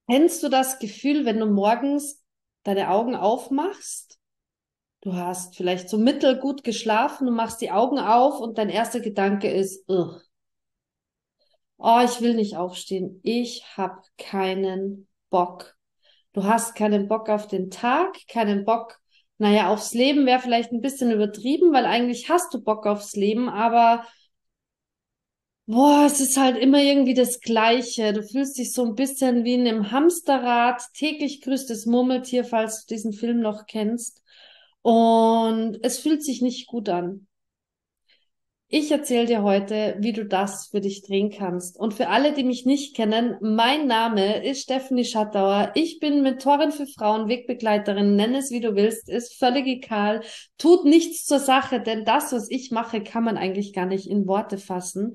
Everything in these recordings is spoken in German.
Kennst du das Gefühl, wenn du morgens deine Augen aufmachst? Du hast vielleicht so mittelgut geschlafen, du machst die Augen auf und dein erster Gedanke ist, ugh, oh, ich will nicht aufstehen. Ich habe keinen Bock. Du hast keinen Bock auf den Tag, keinen Bock, naja, aufs Leben wäre vielleicht ein bisschen übertrieben, weil eigentlich hast du Bock aufs Leben, aber boah, es ist halt immer irgendwie das Gleiche. Du fühlst dich so ein bisschen wie in einem Hamsterrad. Täglich grüßt das Murmeltier, falls du diesen Film noch kennst. Und es fühlt sich nicht gut an. Ich erzähle dir heute, wie du das für dich drehen kannst. Und für alle, die mich nicht kennen, mein Name ist Stephanie Schattauer. Ich bin Mentorin für Frauen, Wegbegleiterin, nenn es wie du willst, ist völlig egal. Tut nichts zur Sache, denn das, was ich mache, kann man eigentlich gar nicht in Worte fassen.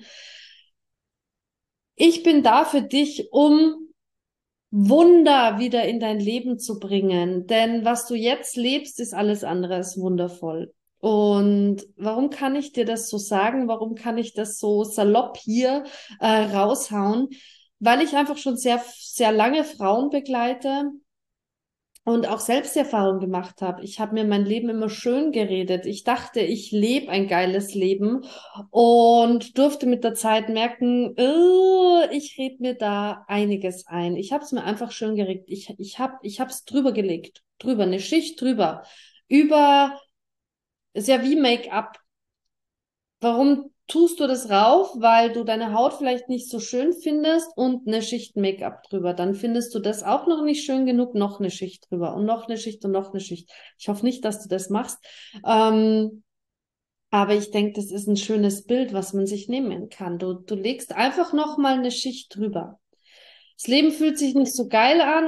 Ich bin da für dich, um Wunder wieder in dein Leben zu bringen. Denn was du jetzt lebst, ist alles andere als wundervoll. Und warum kann ich dir das so sagen? Warum kann ich das so salopp hier raushauen? Weil ich einfach schon sehr, sehr lange Frauen begleite und auch Selbsterfahrung gemacht habe. Ich habe mir mein Leben immer schön geredet. Ich dachte, ich lebe ein geiles Leben und durfte mit der Zeit merken, ich rede mir da einiges ein. Ich habe es mir einfach schön geredet. Ich habe es drüber gelegt, drüber, eine Schicht drüber. Über, ist ja wie Make-up. Warum tust du das rauf? Weil du deine Haut vielleicht nicht so schön findest und eine Schicht Make-up drüber. Dann findest du das auch noch nicht schön genug, noch eine Schicht drüber und noch eine Schicht und noch eine Schicht. Ich hoffe nicht, dass du das machst. Ähm, aber ich denke, das ist ein schönes Bild, was man sich nehmen kann. Du legst einfach noch mal eine Schicht drüber. Das Leben fühlt sich nicht so geil an.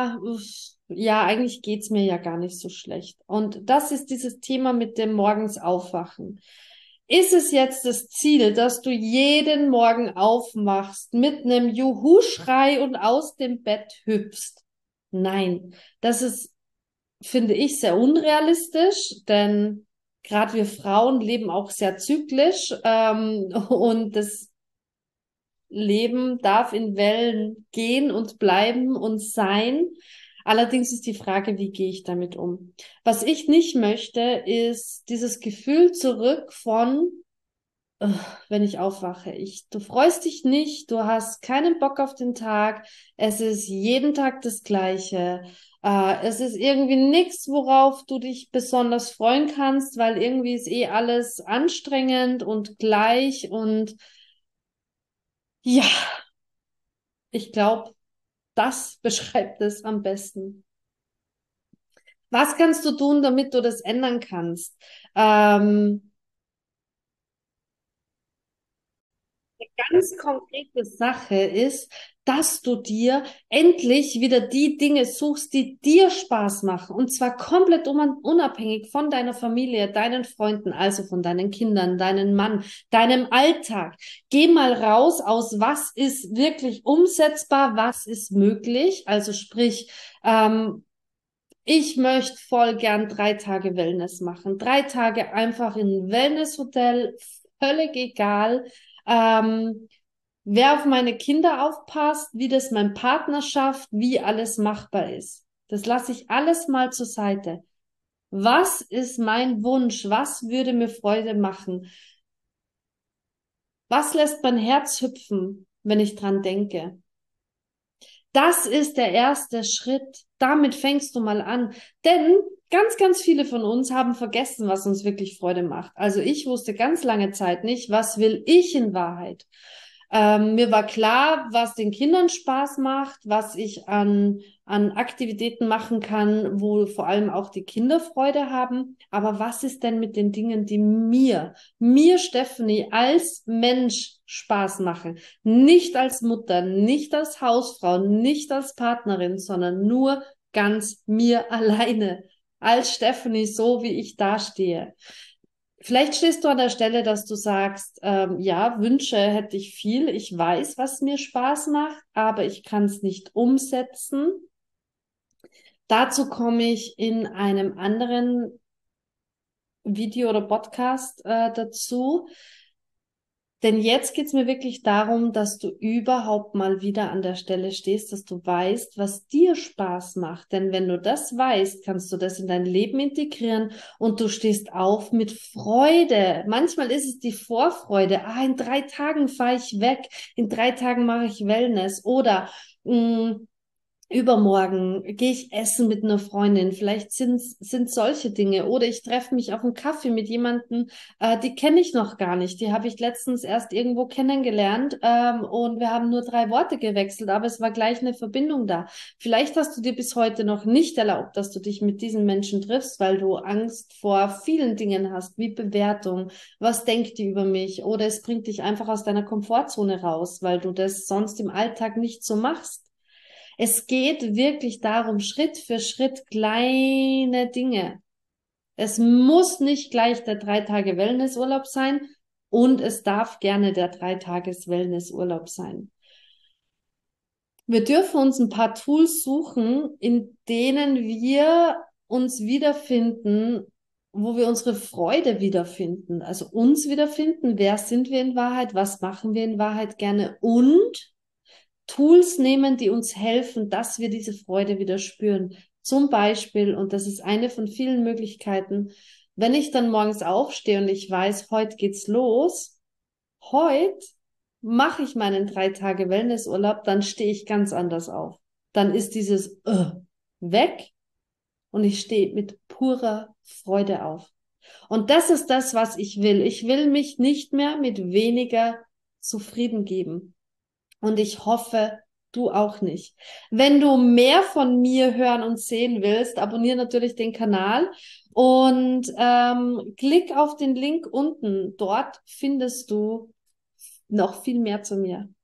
Ja, eigentlich geht's mir ja gar nicht so schlecht. Und das ist dieses Thema mit dem morgens Aufwachen. Ist es jetzt das Ziel, dass du jeden Morgen aufmachst mit einem Juhu-Schrei und aus dem Bett hüpfst? Nein, das ist, finde ich, sehr unrealistisch, denn gerade wir Frauen leben auch sehr zyklisch und das Leben darf in Wellen gehen und bleiben und sein. Allerdings ist die Frage, wie gehe ich damit um? Was ich nicht möchte, ist dieses Gefühl zurück von, ugh, wenn ich aufwache. Du freust dich nicht, du hast keinen Bock auf den Tag, es ist jeden Tag das Gleiche. Es ist irgendwie nichts, worauf du dich besonders freuen kannst, weil irgendwie ist eh alles anstrengend und gleich und ja, ich glaube, das beschreibt es am besten. Was kannst du tun, damit du das ändern kannst? Ähm, Ganz konkrete Sache ist, dass du dir endlich wieder die Dinge suchst, die dir Spaß machen. Und zwar komplett unabhängig von deiner Familie, deinen Freunden, also von deinen Kindern, deinem Mann, deinem Alltag. Geh mal raus aus, was ist wirklich umsetzbar, was ist möglich. Also sprich, ich möchte voll gern 3 Tage Wellness machen. 3 Tage einfach in ein Wellnesshotel, völlig egal, ähm, wer auf meine Kinder aufpasst, wie das mein Partner schafft, wie alles machbar ist. Das lasse ich alles mal zur Seite. Was ist mein Wunsch? Was würde mir Freude machen? Was lässt mein Herz hüpfen, wenn ich dran denke? Das ist der erste Schritt. Damit fängst du mal an. Denn ganz, ganz viele von uns haben vergessen, was uns wirklich Freude macht. Also ich wusste ganz lange Zeit nicht, was will ich in Wahrheit. Mir war klar, was den Kindern Spaß macht, was ich an Aktivitäten machen kann, wo vor allem auch die Kinder Freude haben. Aber was ist denn mit den Dingen, die mir Stephanie als Mensch Spaß machen? Nicht als Mutter, nicht als Hausfrau, nicht als Partnerin, sondern nur ganz mir alleine. Als Stephanie, so wie ich dastehe. Vielleicht stehst du an der Stelle, dass du sagst, ja, Wünsche hätte ich viel. Ich weiß, was mir Spaß macht, aber ich kann es nicht umsetzen. Dazu komme ich in einem anderen Video oder Podcast dazu. Denn jetzt geht's mir wirklich darum, dass du überhaupt mal wieder an der Stelle stehst, dass du weißt, was dir Spaß macht. Denn wenn du das weißt, kannst du das in dein Leben integrieren und du stehst auf mit Freude. Manchmal ist es die Vorfreude. Ah, in 3 Tagen fahre ich weg. In 3 Tagen mache ich Wellness. Oder mh, übermorgen gehe ich essen mit einer Freundin. Vielleicht sind solche Dinge. Oder ich treffe mich auf einen Kaffee mit jemandem, die kenne ich noch gar nicht. Die habe ich letztens erst irgendwo kennengelernt, und wir haben nur 3 Worte gewechselt, aber es war gleich eine Verbindung da. Vielleicht hast du dir bis heute noch nicht erlaubt, dass du dich mit diesen Menschen triffst, weil du Angst vor vielen Dingen hast, wie Bewertung, was denkt die über mich? Oder es bringt dich einfach aus deiner Komfortzone raus, weil du das sonst im Alltag nicht so machst. Es geht wirklich darum, Schritt für Schritt kleine Dinge. Es muss nicht gleich der 3 Tage Wellnessurlaub sein und es darf gerne der 3 Tages Wellnessurlaub sein. Wir dürfen uns ein paar Tools suchen, in denen wir uns wiederfinden, wo wir unsere Freude wiederfinden. Also uns wiederfinden, wer sind wir in Wahrheit, was machen wir in Wahrheit gerne und Tools nehmen, die uns helfen, dass wir diese Freude wieder spüren. Zum Beispiel, und das ist eine von vielen Möglichkeiten, wenn ich dann morgens aufstehe und ich weiß, heute geht's los, heute mache ich meinen 3 Tage Wellnessurlaub, dann stehe ich ganz anders auf. Dann ist dieses weg und ich stehe mit purer Freude auf. Und das ist das, was ich will. Ich will mich nicht mehr mit weniger zufrieden geben. Und ich hoffe, du auch nicht. Wenn du mehr von mir hören und sehen willst, abonniere natürlich den Kanal und klick auf den Link unten. Dort findest du noch viel mehr zu mir.